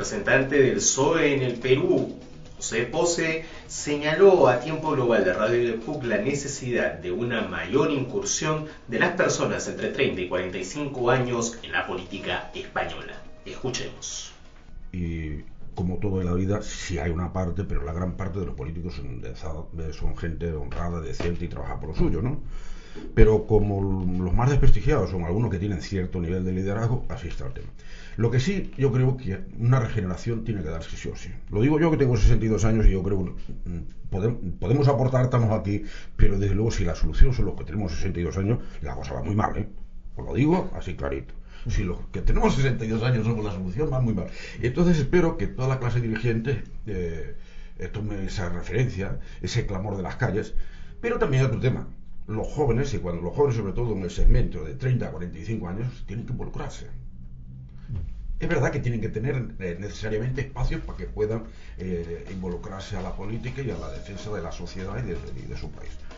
representante del PSOE en el Perú, José Pose, señaló a Tiempo Global de Radio de PUC la necesidad de una mayor incursión de las personas entre 30 y 45 años en la política española. Escuchemos. Y como todo en la vida, sí hay una parte, pero la gran parte de los políticos son gente honrada, decente y trabaja por lo suyo, ¿no? Pero como los más desprestigiados son algunos que tienen cierto nivel de liderazgo, así está el tema. Lo que sí, yo creo que una regeneración tiene que darse sí o sí. Lo digo yo que tengo 62 años y yo creo que podemos aportar, estamos aquí, pero desde luego si la solución son los que tenemos 62 años, la cosa va muy mal, ¿eh? Os lo digo así clarito. Si los que tenemos 62 años somos la solución, va muy mal. Entonces espero que toda la clase dirigente tome esa referencia, ese clamor de las calles, pero también hay otro tema. Los jóvenes, y cuando los jóvenes, sobre todo en el segmento de 30 a 45 años, tienen que involucrarse. Es verdad que tienen que tener necesariamente espacios para que puedan involucrarse a la política y a la defensa de la sociedad y de su país.